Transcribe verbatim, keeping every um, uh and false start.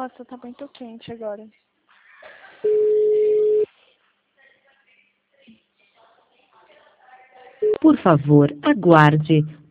Nossa, tá muito quente agora. Por favor, aguarde.